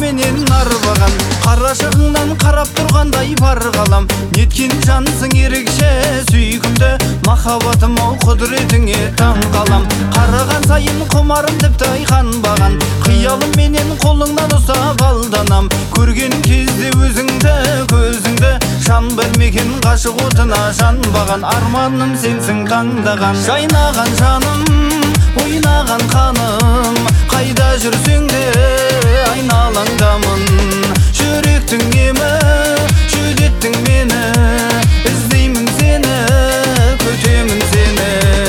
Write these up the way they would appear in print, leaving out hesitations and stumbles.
менен арбаған, қарашығыңнан қарап тұрғандай бар қалам. Неткен жансың ерекше сүйкімді, махаббатым ау құдіретіңе таң қалам. Қараған сайын құмарым тіпті айқанбаған, қиялым менен қолыңнан ұстап алданам. Көрген кезде өзіңді көзіңді, жан білмеген ғашық отына жанбаған. Арманым сенсің таңдаған, жайнаған жаным, ойнаған қаным. Қайда жүрсең де айналаңдамын, жүректің емі жүдеттің мені. Іздеймін сені, күтемін сені.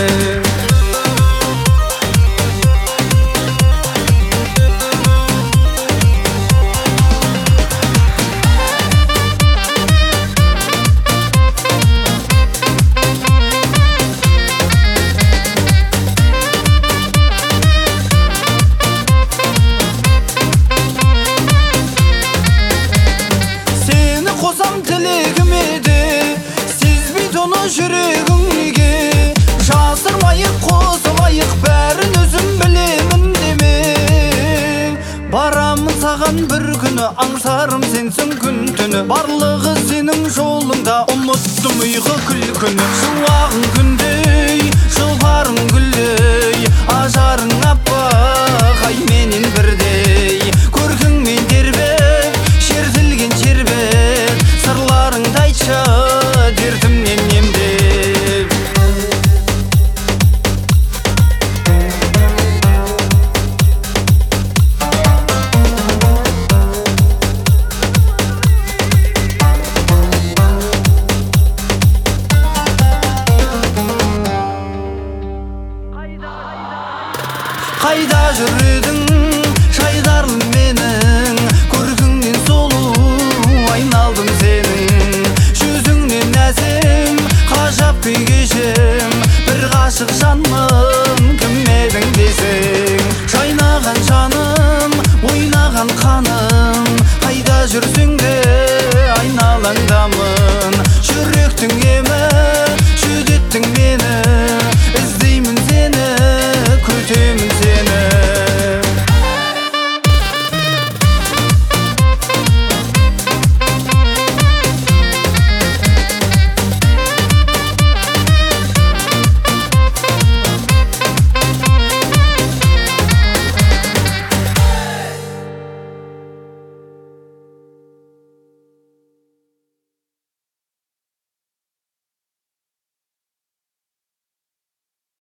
Қосам тілегіме де, сезбейді оны жүрегіңге. Жасырмайық, қосылайық, бәрін өзім білемін деме. Барамын саған бір күні, аңсарым сенсің күн түні. Барлығы сенің жолыңда, ұмыттым ұйқы күлкіні. Шуағың күндей, жұпарың гүлдей, ажарың аппақ ай менен бірдей. Көркіңмен тербеп, шертілген шербет, сырларыңды айтшы дертімнен емдеп. Қайда жүр едің, жайдарлым менің, көркіңнен сұлу айналдым сенің. Жүзіңнен әсем, ғажап күй кешем, бір ғашық жан